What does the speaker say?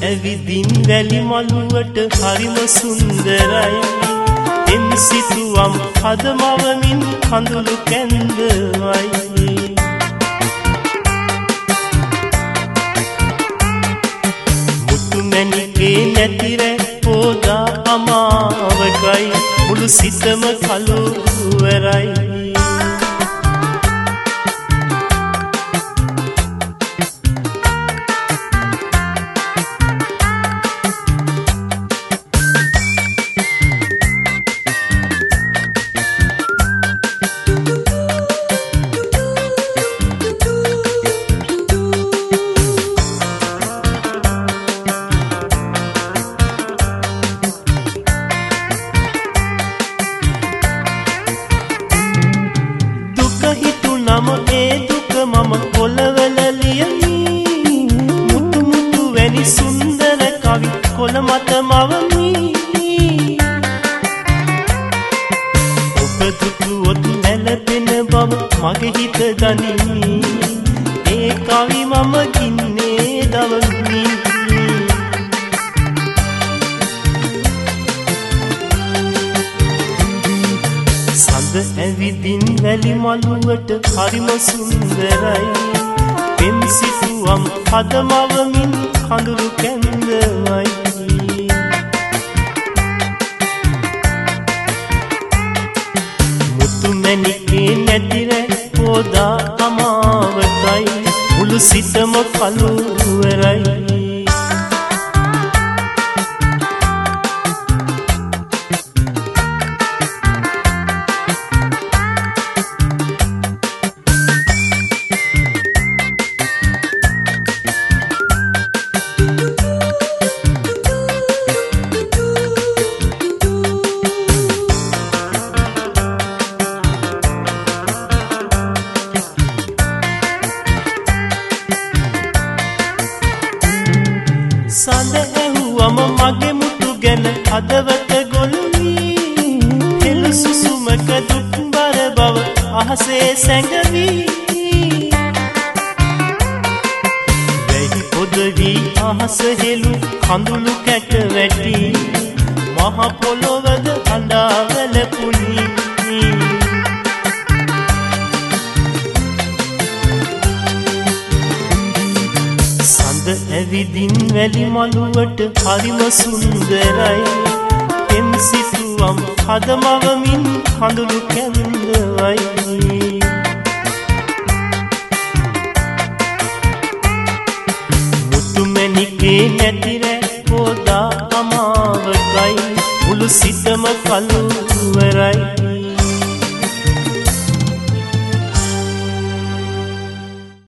ඇවිදින් වැලි මළුවට හරිම සුන්දරයි එම් සිතුවම් හදමවමින් කඳුළු කැන්දවයි මුතු මැණිකේ නැතිර පෝදා අමාවකයි මුළු සිතම කළුවරයි ඒ දුක මම කොළවල ලියමි මුතු මුතු වැනි සුන්දර කවි කොළ මත මවමි ඔබ දුටුවොත් නැලපෙන බව මගේ හිත දනිමි ඒ කවි මම ගින්නේ දවමි සඳ ඇවිදින් වැලි මළුවට හරිම සුන්දරයි පෙම් සිතුවම් හදමවමින් කඳුළු කැන්දවයි මුතු මැණිකේ නැතිර පෝදා අමාවකයි මුළු සිතම කළුවරයි සඳ ඇහුවම මගේ මුතු ගැන හදවත ගොළුවි හෙළු සුසුමක දුක්බර බව අහසේ සැඟවි වැහි පොදවි අහස හෙළු කඳුළු කැට වැටි මහ පොළොවද අඬා වැළපුණි ඇවිදින් වැලි මළුවට හරිම සුන්දරයි එම් සිතුවම් හදමවමින් කඳුළු කැන්දවයි මුතු මැණිකේ නැතිර පෝදා අමාවකයි මුළු සිතම කළුවරයි